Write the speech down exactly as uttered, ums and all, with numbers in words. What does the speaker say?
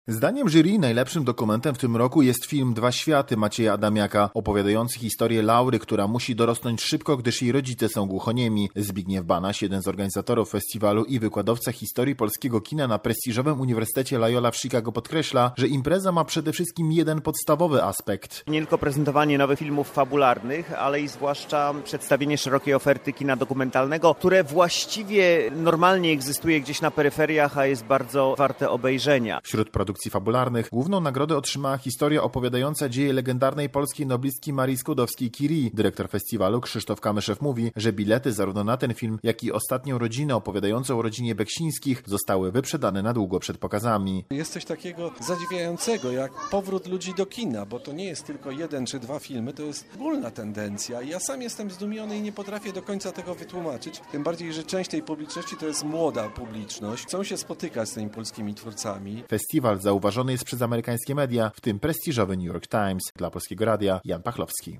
Zdaniem jury najlepszym dokumentem w tym roku jest film Dwa światy Macieja Adamiaka, opowiadający historię Laury, która musi dorosnąć szybko, gdyż jej rodzice są głuchoniemi. Zbigniew Banaś, jeden z organizatorów festiwalu i wykładowca historii polskiego kina na prestiżowym Uniwersytecie Loyola w Chicago, podkreśla, że impreza ma przede wszystkim jeden podstawowy aspekt. Nie tylko prezentowanie nowych filmów fabularnych, ale i zwłaszcza przedstawienie szerokiej oferty kina dokumentalnego, które właściwie normalnie egzystuje gdzieś na peryferiach, a jest bardzo warte obejrzenia. Wśród produkcji fabularnych główną nagrodę otrzymała historia opowiadająca dzieje legendarnej polskiej noblistki Marii Skłodowskiej-Curie. Dyrektor festiwalu Krzysztof Kamyszew mówi, że bilety zarówno na ten film, jak i ostatnią rodzinę opowiadającą o rodzinie Beksińskich zostały wyprzedane na długo przed pokazami. Jest coś takiego zadziwiającego jak powrót ludzi do kina, bo to nie jest tylko jeden czy dwa filmy, to jest ogólna tendencja. Ja sam jestem zdumiony i nie potrafię do końca tego wytłumaczyć. Tym bardziej, że część tej publiczności to jest młoda publiczność. Chcą się spotykać z tymi polskimi twórcami. Festiwal zauważony jest przez amerykańskie media, w tym prestiżowy New York Times. Dla Polskiego Radia Jan Pachlowski.